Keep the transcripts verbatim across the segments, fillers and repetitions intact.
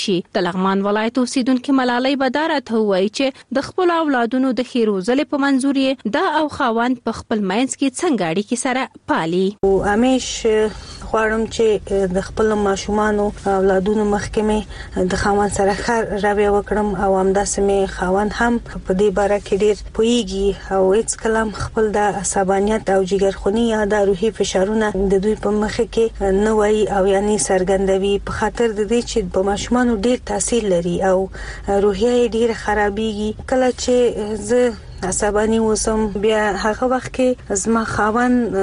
شي. د لغمان ولایت اوسیدونکو ملالۍ بدار ته وایي چې د خپل اولادونو د خیر روزلې په منظور یې دا او خاوند په خپل مینس کې څنګه اړیکې سره پالي. او همیش غواړم چې د خپل ماشومانو اولادونو مخکمه د خاوند سره ښه رویه وکړم او همداسې مې خاوند هم په دې باره کې ډیر پوهیږي او هیڅ کلام خپل د عصبانیت او جګرخونی یا د روحي فشارونه د دوی په مخ کې نه وایي او یعنی څرګندوي په خاطر د دې چې په ماشومانو ډیر تاثیر لري او روحیه ډیر خرابېږي. کله چې زه عصبانی وسم بیا هغه وخت کې زما خاوند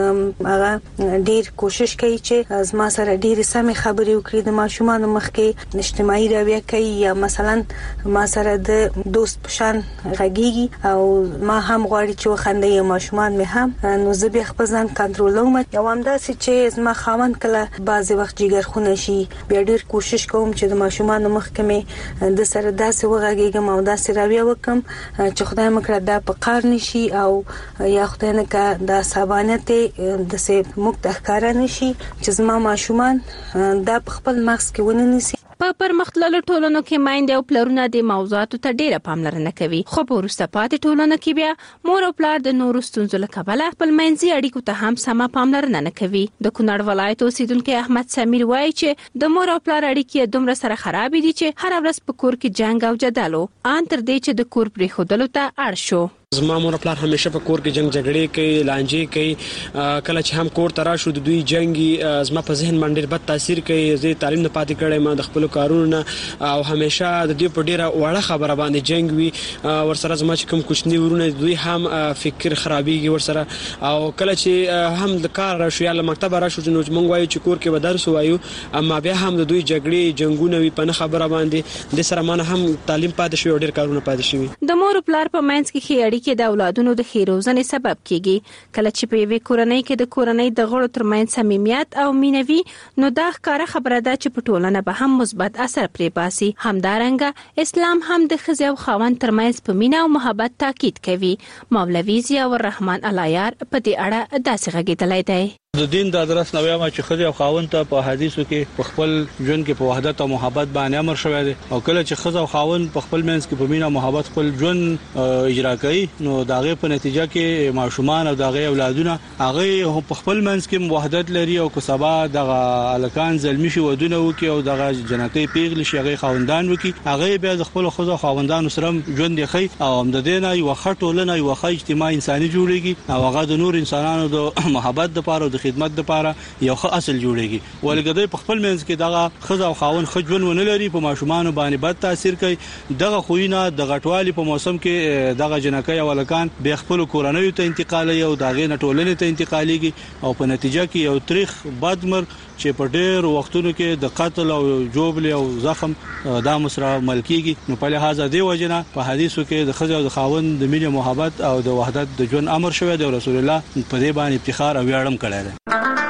هغه ډیر کوشش کوي چې زما سره ډیر سمې خبرې وکړي د ماشومانو مخ کې اجتماعي رویه کوي یا مثلا ما سره د دوست پشان غږیږي او ما هم غواړي چې وخندي ماشومان مې هم نو زه بیا خپل ځان کنټرولوم. یو همداسې چې زما خاوند کله بعضی وخت جګرخونه شي بیا ډیر کوشش کوم چې د ماشومانو مخ کې د سره داسې وغږیږم او داسې رویه وکم چې خدای مکړه دا په قار نشي او یا خدای نه کا د عصبانیت د سه مقته کار نشي چې زما ماشومان دا په خپل مغز کې ونه نسی. په پرمختللو ټولنو کې ماینده او پلرونه د موضوعاتو ته ډیره پاملرنه کوي، خو په وروسته پاتې ټولنو کې بیا مور او پلار د نورو ستونزو له کبله خپل منځي اړیکو ته هم سمه پاملرنه نه کوي. د کونړ ولایت اوسیدونکو احمد سمیر وایي چې د مور او پلار اړیکې دومره سره خراب دي چې هر ورځ په کور کې جنگ او جدالو ان تر دې چې د کور پرې خودلو ته اړ شو. زما مور پلار همیشه په کور کې جنگ جګړې کوي، لانجې کوي. کله چې هم کور ته راشو د دوی جنگي زما په ذهن باندې ډېر بد تاثیر کوي. زه تعلیم نه پاتې کړم ما د خپل کارونو نه او همیشه د دې په ډیره وړه خبره باندې جنگ وي. ورسره زما چې کوم کوچنی ورونه دوی هم فکر خرابېږي ورسره او کله چې هم د کار راشو یا له مکتب راشو نو موږ وایو چې کور کې به درس وایو اما بیا هم د دوی جګړې جنگونه وي په نه خبره باندې د سره مانه هم تعلیم پاتې شوی او ډیر کارونه پاتې شوی. د مور پلار په منځ کې خې کې د اولادونو د خیروزنې سبب کیږي. کله چې په یوې کورنۍ کې د کورنۍ د غړو ترمنځ صمیمیت او مینوي نو دا ښکاره خبره ده چې په ټولنه به هم مثبت اثر پرې باسي. همدارنګه اسلام هم د ښځې او خاوند ترمنځ په مینه او محبت تاکید کوي. مولوي ضیاء الرحمن العیار په دې اړه داسې غږېدلی دی. د دین د درس نو وایم چې خځه او خاوند ته په حدیثو کې په خپل ژوند کې په وحدت او محبت باندې امر شوی دی او کله چې خځه او خاوند په خپل منځ کې په مینه او محبت خپل ژوند اجرا کوي نو داغه په نتیجه کې ماشومان او داغه اولادونه هغه په خپل منځ کې وحدت لري او کسبا دغه الکان زلمی شي ودونه وکي او دغه جنکې پیغلی شي هغه خاوندان وکي هغه بیا د خپل خځه او خاوندانو سره ژوند دی خي او هم د دینه یو خټولنه یو خې اجتماعي انساني جوړيږي او هغه د نور انسانانو د محبت لپاره د خدمت لپاره یو ښه اصل جوړيږي. ولګدې په خپل منځ کې دغه خځه او خاوند خجون ونه لري په ماشومان باندې بد تاثیر کوي. دغه خوینه د غټوالي په موسم کې دغه جنکې او لکان به خپل کورنۍ ته انتقالي او دغه نټولنې ته انتقاليږي او په نتیجه کې یو تاریخ بدمر چې په ډېر وختونو کې د قتل او جوړبل او زخم د مسره ملکیږي. نو په لحاظ دی وجنه په حدیثو کې د خځه او د خاوند د مینې محبت او د وحدت د ژوند امر شوی دی. رسول الله په دې باندې افتخار او ویاړم کړی دی.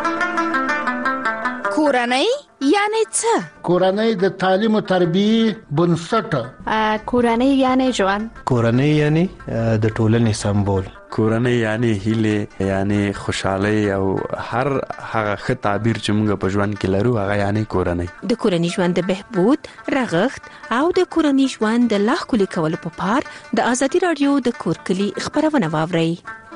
کورنۍ یعنی څه؟ کورنۍ د تعلیم او تربیه بنسټ. کورنۍ یعنی ژوند. کورنۍ یعنی د ټولنې سمبول. کورنۍ یعنی هیله یعنی خوشحالي او هر هغه ښه تعبیر چې موږ په ژوند کې لرو هغه یعنی کورنۍ. د کورنۍ ژوند د بهبود، رغښت او د کورنۍ ژوند د لا ښکلي کولو په پار د ازادي رادیو د کور کلی خبرونه واورئ.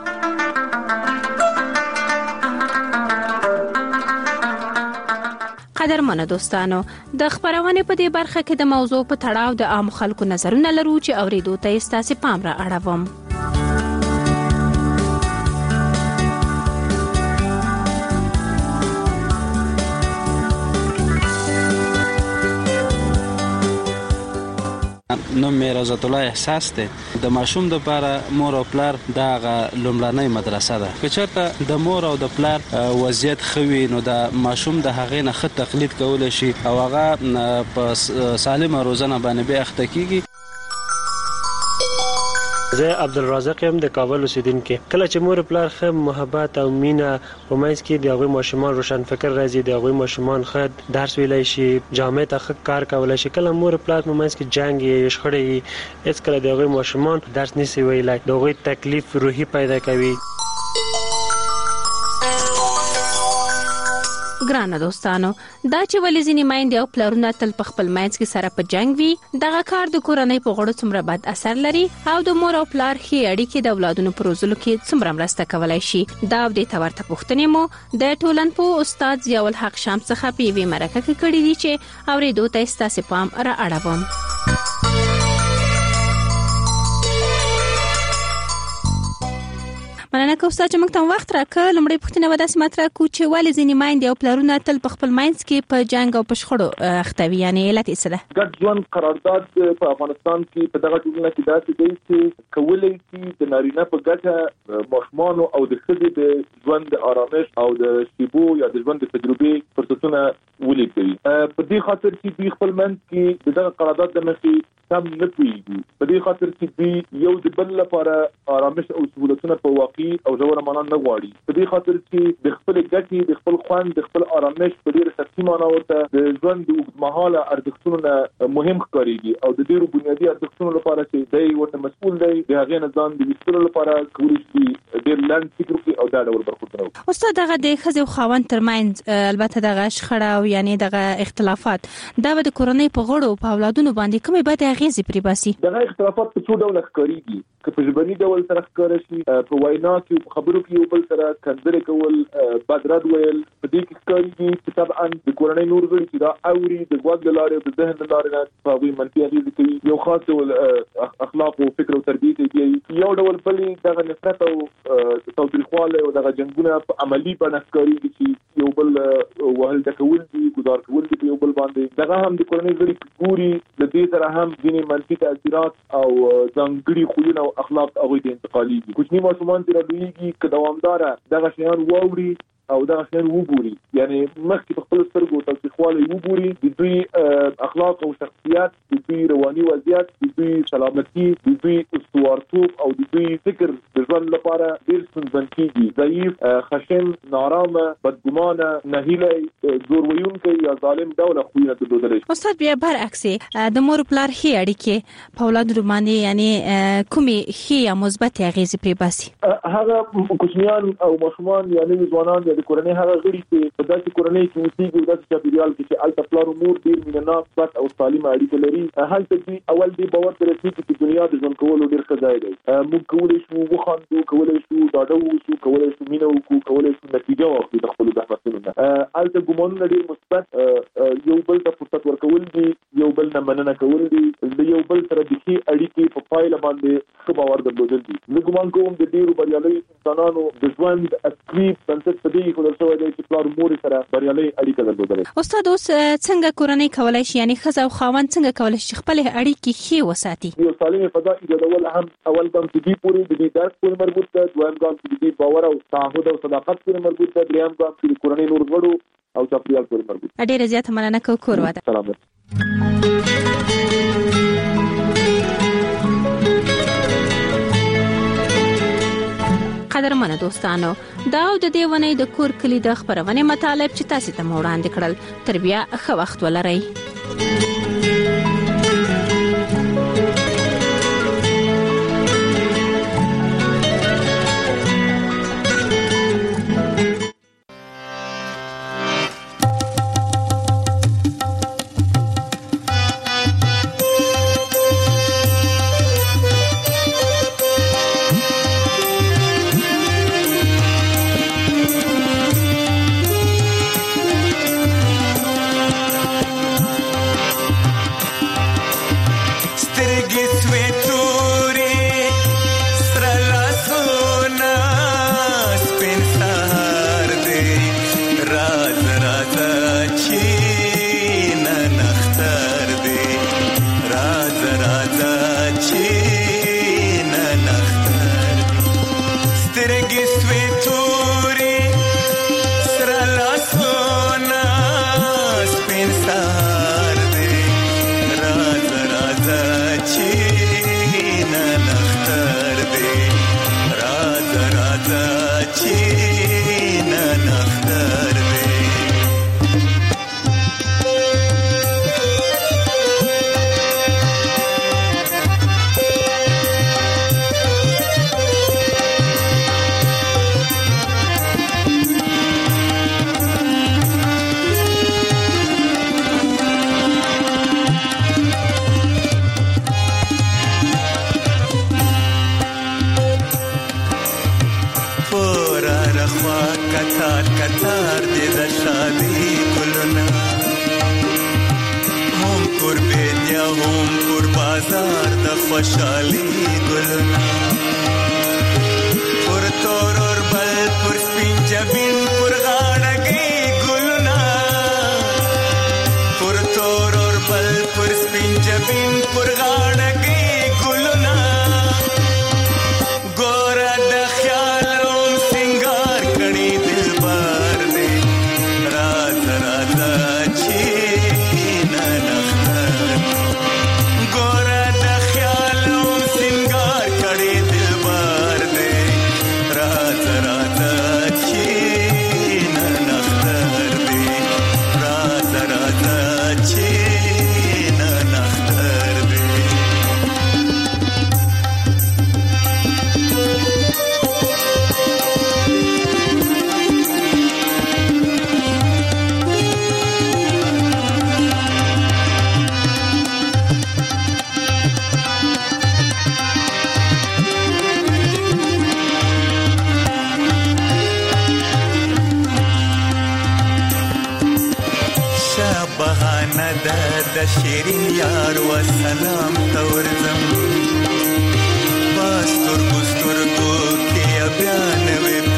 قدرمنو دوستانو د خبرونه په دې برخه کې د موضوع په تړاو د عام خلکو نظرونه لرو چې اوریدو ته ستاسو پام را اړوم. نو مې رضات الله احساس ته د ماشوم د لپاره مور او پلار دغه لومړنۍ مدرسه ده. که چېرته د مور او د پلار وضعیت خوي نو د ماشوم د هغې نه ښه تقلید کول شي او هغه په سالمه روزنه باندې به اخته کیږي. زه عبدالرزاق یم د کابل اوسیدونکی. کله چې مور پلار ښه محبت او مینه په منځ کې د هغوی ماشومان روشن فکر راځي، د هغوی ماشومان ښه درس ویلی شي، جامع ته ښه کار کولی شي. کله مور پلار په منځ کې جنګ یې شخړې یي هېڅکله د هغوی ماشومان درس نشي ویلی، د هغوی تکلیف روحي پیدا کوي. ګرانه دوستانو دا چې ولې ځینې میندې او پلرونه تل په خپل منځ کې سره په جنگ وي دغه کار د کورنۍ په غړو څومره بد اثر لري او د مور او پلار ښې اړیکې د اولادونو په روزلو کې څومره مرسته کولای شي دا د تورته پوښتنې مو د ټولنپوه استاد ضیاء الحق شام څخه په وی مرکه کې کړې دي چې اوریدو ته ستاسو پام را اړوم. مننه کوم چې موږ ته وخت راکړ. لمړی پوښتنه ودا سمات را کو چې ولې ځینې میندې او پلرونه تل په خپل منځ کې په جنگ او په شخړو اخته وي، یعنی علت څه ده؟ ګډ ژوند قرارداد په افغانستان کې په دغه ټولنه کې داسې دی چې کولای شي د نارینه په ګټه ماشومان او د ښځې د ژوند د آرامش او د شیبو یا د ژوند د تجربې فرصتونه ولیکوي. په دې خاطر چې دوی خپل منځ کې دغه قرارداد د مخې کم نه پیږي. په دې خاطر چې دوی یو د بل لپاره آرامش او سہولتونه په واقع او ژوره معنا نه غواړي. په دې خاطر چې د خپل ګټې د خپل خوند د خپل آرامش په ډېر سختي معنا ورته د ژوند د اوږدمهاله ارزښتونو مهم ښکاريږي او د ډېرو بنیادي ارزښتونو لپاره چې دی ورته مسؤل دی د هغې نه ځان د ویستلو لپاره کولی شي ډېر لنډ فکر وکړي او دا ډول برخوردونه وکړي. استاد دغه د ښځې او خاوند ترمنځ البته دغه شخړه او یعنی دغه اختلافات دا د کورنۍ په غړو په اولادونو باندې کومې بد اغیزې پرې باسي؟ دغه اختلافات په څو ډول ښکاريږي که په ژبني ډول سره ښکاره شي په وینا کې په خبرو کې یو بل سره کنځرې کول بد رد ویل په دې کې ښکاريږي چې طبعا د کورنۍ نور غړي چې دا اوري د غوږ له لارې او د ذهن له لارې نه په هغوی منفي اغېزې کوي. یو خاص ډول اخلاق او فکر او تربیې ته یو ډول بلې دغه نفرت او تاوتریخوالی او دغه جنګونه په عملي بڼه ښکاريږي چې یو بل وهل ډکول دي ګزار کول دي په یو بل باندې. دغه هم د کورنۍ غړي ګوري د دې سره هم ځینې منفي تاثیرات او ځانګړي خویونه او اخلاق هغوی ته انتقالېږي. کوچني ماشومان چې راډویږي که دوامداره دغه شیان واوري او دغه شیان وګوري یعنی مخکې په خپل سترګو تاوتریخوالی وګوري د دوی اخلاق او شخصیت د دوی رواني وضعیت د دوی سلامتي د دوی استوارتوب او د دوی فکر د ژوند لپاره ډېر ستونزمن کېږي. ضعیف، خشن، نارامه، بدګمانه، نهیلی، زور ویونکی یا ظالم ډوله خویونه درلودلی شي. استاد بیا برعکس د مور پلار ښې اړیکې په اولادو باندې یعنی کومې ښې یا مثبت اغیزې پرې باسي؟ هغه کوچنیان او ماشومان یا نوي ځوانان د کورنۍ هغه غړي چې په داسې کورنۍ کې اوسېږي او داسې چاپېریال کې چې هلته پلار او مور ډېر مینهناک پټ او سالمه اړیکه لري هلته دوی اول دې باور ته رسېږي چې دنیا د ژوند کولو ډېر ښه ځای دی. موږ کولی شو وخاندو، کولی شو ډاډه واوسو، کولی شو مینه وکړو، کولی شو نتیجه واخلو د خپلو زحمتونو نه. هلته ګمانونه ډېر مثبت یو بل ته فرصت ورکول دي، یو بل نه مننه کول دي، د یو بل سره د ښې اړیکې په پایله باندې ښه باور درلودل دي. زه ګمان کوم د ډېرو بریالیو انسانانو د ژوند اصلي بنسټ په دې خدای شوی دی چې پلار مور سره بریالي اړیکه درلودل. استاد اوس څنګه کورنۍ کولای شي یعنی ښځه او خاوند څنګه کولای شي خپل اړیکې ښې وساتي؟ یو سالمه فضا ایجادول هم اول ګام چې دې پوری د دې درس پورې مربوط ده، دویم ګام چې دې باور او تعهد او صداقت پورې مربوط ده، دریم ګام چې کورنۍ نور غړو او چاپیریال پورې مربوط ده. ډیره زیاته مننه کوم کور واده. سلامت. قدرمنه دوستانو دا او د دې ونې د کور کلی د خبرونه مطالب چې تاسو ته وړاندې کړل تر بیا ښه وخت ولرئ. هم پر بازار د خوشالي ګلونه پر تور اور بل پر سپین جبین پر غاړه کې ګلونه پر تور اور بل پر سپین جبین پر غاړه کې ګلونه ګور د خیال روم سنگار کړي دلبر دې راز راز چی نه نختر ګور د خیال روم سنگار کړي دلبر دې راز راز چی نه نختر دې راز راز چی نه نختر دې بهانه ده د شیرین یار و سلام تورزم باستر ګستر کو کې بیا نوې